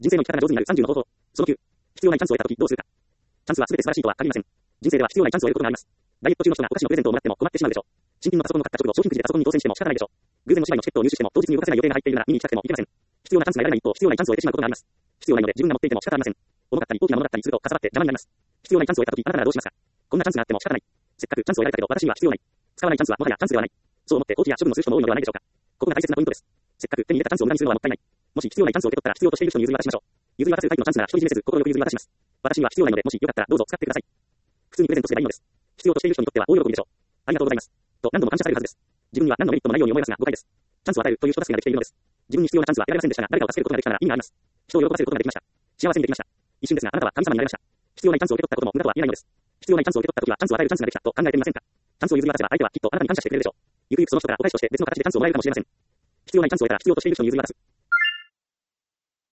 人生の生き方が上手になる30の方法。その9。必要ないチャンスを得たときどうするか。チャンスは全て素晴らしいとは限りません。人生では必要ないチャンスを得ることがあります。ダイエット中の人がお菓子のプレゼントをもらっても困ってしまうでしょう。新品のパソコンを買った直後、商品くじでパソコンに当選しても仕方ないでしょう。偶然の芝居のチケットを入手しても当日に動かせない予定が入っているなら見に行きたくても行けません。必要なチャンスが得られない一方、必要ないチャンスを得てしまうことがあります。必要ないので自分が持っていても仕方ありません。重かったり大きなものだったりするとかさばって邪魔になります。必要ないチャンスを得たときあなたならどうしますか。こんなチャンスがあっても仕方ない。せっかくチャンスを得られたけど私には必要ない。使わないチャンスはもはやチャンスではない。そう思って放棄や処分をする人も多いのではないでしょうか。ここが大切なポイントです。せっかく手に入れたチャンスを無駄にするのはもったいない。もし必要ないチャンスを受け取ったら必要としている人に譲り渡しましょう。譲り渡すタイプのチャンスなら独り占めせず心よく譲り渡します。私には必要ないのでもしよかったらどうぞ使ってください。普通にプレゼントすればいいのです。必要としている人にとっては大喜びでしょう。ありがとうございます。と何度も感謝されるはずです。自分には何のメリットもないように思いますが誤解です。チャンスを与えるという人助けができているのです。自分に必要なチャンスは得られませんでしたが誰かを助けることができたなら意味があります。人を喜ばせることができました。幸せにできました。一瞬ですがあなたは神様になれました。必要ないチャンスを受け取ったことも無駄とは言えないのです。必要ないチャンスを受け取ったときはチャンスを与えるチャンスができたと考えてみませんか。チャンスを譲り渡せば相手はきっとあなたに感謝してくれるでしょう。ゆくゆくその人からお返しとして別の形でチャンスをもらえるかもしれません。必要ないチャンスを得たら必要としている人に譲り渡す。